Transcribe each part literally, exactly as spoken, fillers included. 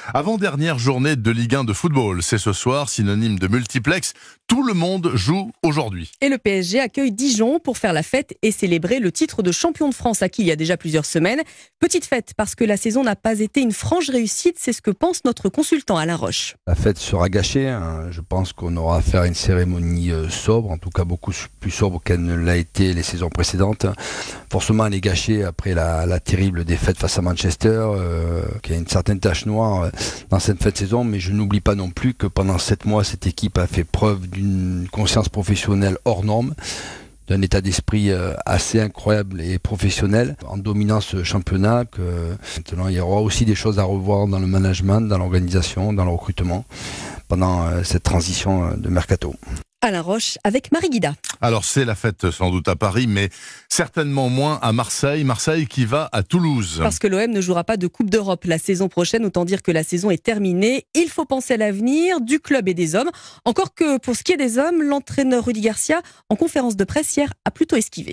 Avant-dernière journée de Ligue un de football. C'est ce soir, synonyme de multiplex. Tout le monde joue aujourd'hui. Et le P S G accueille Dijon pour faire la fête et célébrer le titre de champion de France acquis il y a déjà plusieurs semaines. Petite fête parce que la saison n'a pas été une franche réussite, c'est ce que pense notre consultant Alain Roche. La fête sera gâchée, hein. Je pense qu'on aura à faire une cérémonie euh, sobre, en tout cas beaucoup plus sobre qu'elle ne l'a été les saisons précédentes. Forcément elle est gâchée après la, la terrible défaite face à Manchester, euh, qui a une certaine tache noire euh, dans cette fête saison, mais je n'oublie pas non plus que pendant sept mois cette équipe a fait preuve d'une conscience professionnelle hors norme, d'un état d'esprit assez incroyable et professionnel en dominant ce championnat. Que maintenant il y aura aussi des choses à revoir dans le management, dans l'organisation, dans le recrutement pendant cette transition de mercato. Alain Roche avec Marie Guida. Alors c'est la fête sans doute à Paris, mais certainement moins à Marseille. Marseille qui va à Toulouse. Parce que l'O M ne jouera pas de Coupe d'Europe la saison prochaine, autant dire que la saison est terminée. Il faut penser à l'avenir du club et des hommes. Encore que pour ce qui est des hommes, l'entraîneur Rudy Garcia, en conférence de presse hier, a plutôt esquivé.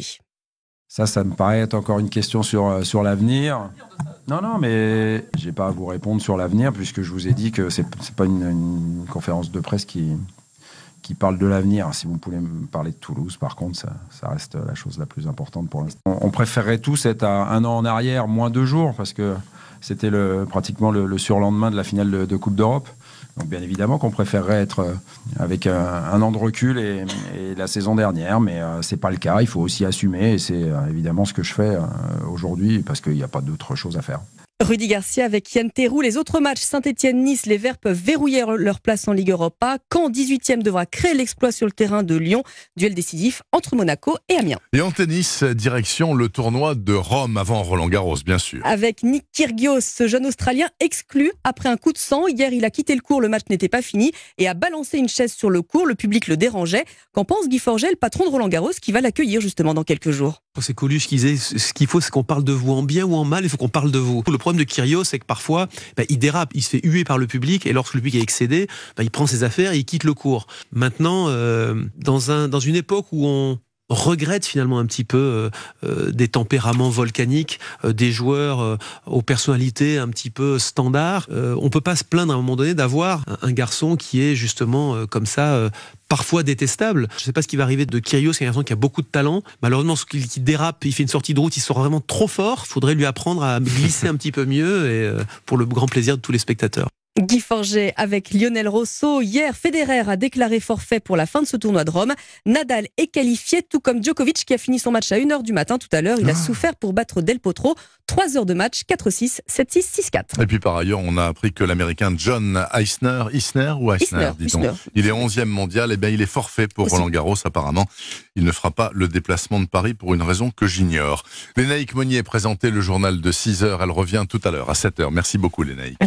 Ça, ça me paraît être encore une question sur, sur l'avenir. Non, non, mais j'ai pas à vous répondre sur l'avenir, puisque je vous ai dit que c'est, c'est pas une, une conférence de presse qui... qui parle de l'avenir. Si vous pouvez me parler de Toulouse, par contre, ça, ça reste la chose la plus importante pour l'instant. On, on préférerait tous être à un an en arrière, moins deux jours, parce que c'était le, pratiquement le, le surlendemain de la finale de, de Coupe d'Europe. Donc bien évidemment qu'on préférerait être avec un, un an de recul et, et la saison dernière, mais euh, c'est pas le cas. Il faut aussi assumer, et c'est euh, évidemment ce que je fais euh, aujourd'hui, parce qu'il n'y a pas d'autre chose à faire. Rudy Garcia avec Yann Théroux. Les autres matchs, Saint-Etienne-Nice, les Verts peuvent verrouiller leur place en Ligue Europa. Caen, dix-huitième, devra créer l'exploit sur le terrain de Lyon. Duel décisif entre Monaco et Amiens. Et en tennis, direction le tournoi de Rome avant Roland-Garros, bien sûr. Avec Nick Kyrgios, ce jeune Australien exclu après un coup de sang. Hier, il a quitté le court, le match n'était pas fini et a balancé une chaise sur le court. Le public le dérangeait. Qu'en pense Guy Forget, le patron de Roland-Garros, qui va l'accueillir justement dans quelques jours? C'est Coluche qui disait, ce qu'il faut, c'est qu'on parle de vous en bien ou en mal, il faut qu'on parle de vous. Le problème de Kyrgios, c'est que parfois, bah, il dérape, il se fait huer par le public, et lorsque le public est excédé, bah, il prend ses affaires et il quitte le court. Maintenant, euh, dans, un, dans une époque où on regrette finalement un petit peu euh, euh, des tempéraments volcaniques, euh, des joueurs euh, aux personnalités un petit peu standards, euh, on peut pas se plaindre à un moment donné d'avoir un, un garçon qui est justement euh, comme ça, euh, parfois détestable. Je ne sais pas ce qui va arriver de Kyrgios, c'est un garçon qui a beaucoup de talent. Malheureusement, ce qu'il qui dérape, il fait une sortie de route, il sort vraiment trop fort. Il faudrait lui apprendre à glisser un petit peu mieux, et euh, pour le grand plaisir de tous les spectateurs. Guy Forget avec Lionel Rosso. Hier, Federer a déclaré forfait pour la fin de ce tournoi de Rome. Nadal est qualifié, tout comme Djokovic qui a fini son match à une heure du matin tout à l'heure. Il a souffert pour battre Del Potro. trois heures de match, quatre six, sept six, six quatre. Et puis par ailleurs, on a appris que l'Américain John Isner, Isner ou Isner, Isner, dit-on, Isner. il est onzième mondial, et bien il est forfait pour Aussi. Roland Garros apparemment. Il ne fera pas le déplacement de Paris pour une raison que j'ignore. Lénaïque Monnier présentait le journal de six heures. Elle revient tout à l'heure à sept heures. Merci beaucoup Lénaïque.